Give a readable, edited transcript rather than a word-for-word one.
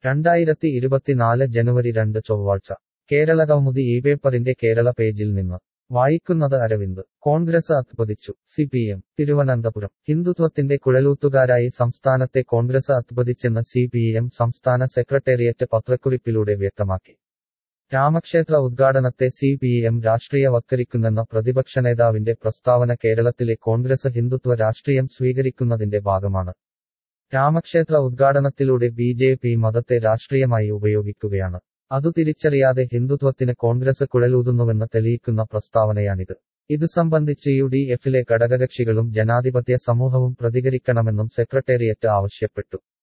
2024 ജനുവരി 2 ചൊവ്വാഴ്ച കേരളകൗമുദി ഈ പേപ്പറിന്റെ കേരള പേജിൽ നിന്ന് വായിക്കുന്നത് അരവിന്ദ്. കോൺഗ്രസ് അധഃപതിച്ചു. സിപിഎം തിരുവനന്തപുരം ഹിന്ദുത്വത്തിന്റെ കുഴലൂത്തുകാരായി സംസ്ഥാനത്തെ കോൺഗ്രസ് അധഃപതിച്ചെന്ന് സിപിഎം സംസ്ഥാന സെക്രട്ടേറിയറ്റ് പത്രക്കുറിപ്പിലൂടെ വ്യക്തമാക്കി. രാമക്ഷേത്ര ഉദ്ഘാടനത്തെ സിപിഎം രാഷ്ട്രീയവത്കരിക്കുന്നെന്ന പ്രതിപക്ഷ നേതാവിന്റെ പ്രസ്താവന കേരളത്തിലെ കോൺഗ്രസ് ഹിന്ദുത്വ രാഷ്ട്രീയം സ്വീകരിക്കുന്നതിന്റെ ഭാഗമാണ്. രാമക്ഷേത്ര ഉദ്ഘാടനത്തിലൂടെ ബിജെപി മതത്തെ രാഷ്ട്രീയമായി ഉപയോഗിക്കുകയാണ്. അതു തിരിച്ചറിയാതെ ഹിന്ദുത്വത്തിന് കോൺഗ്രസ് കുഴലൂതുന്നുവെന്ന് തെളിയിക്കുന്ന പ്രസ്താവനയാണിത്. ഇതു സംബന്ധിച്ച് യുഡിഎഫിലെ ഘടകകക്ഷികളും ജനാധിപത്യ സമൂഹവും പ്രതികരിക്കണമെന്നും സെക്രട്ടേറിയറ്റ് ആവശ്യപ്പെട്ടു.